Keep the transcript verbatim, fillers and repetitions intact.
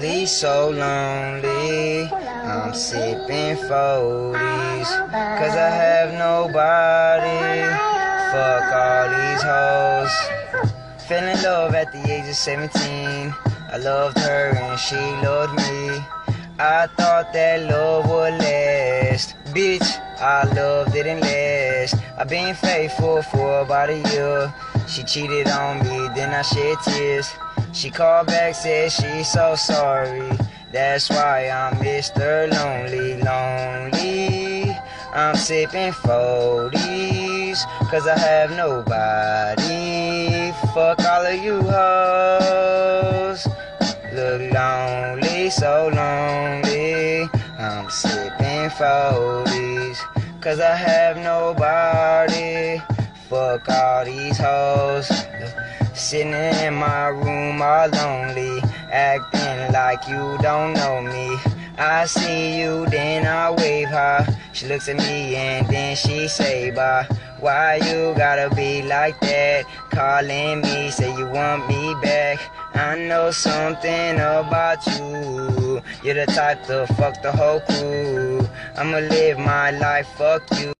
lonely, so lonely. I'm sipping forties, cause I have nobody. Fuck all these hoes. Fell in love at the age of seventeen. I loved her and she loved me. I thought that love would last. Bitch, our love didn't last. I've been faithful for about a year. She cheated on me, then I shed tears. She called back, said she's so sorry. That's why I'm Mister Lonely, lonely. I'm sipping forties, cause I have nobody. Fuck all of you hoes. Look lonely, so lonely. I'm sipping forties, cause I have nobody. Fuck all these hoes. Sitting in my room all lonely, acting like you don't know me. I see you, then I wave her. She looks at me and then she say bye. Why you gotta be like that? Calling me, say you want me back. I know something about you. You're the type to fuck the whole crew. I'ma live my life, fuck you.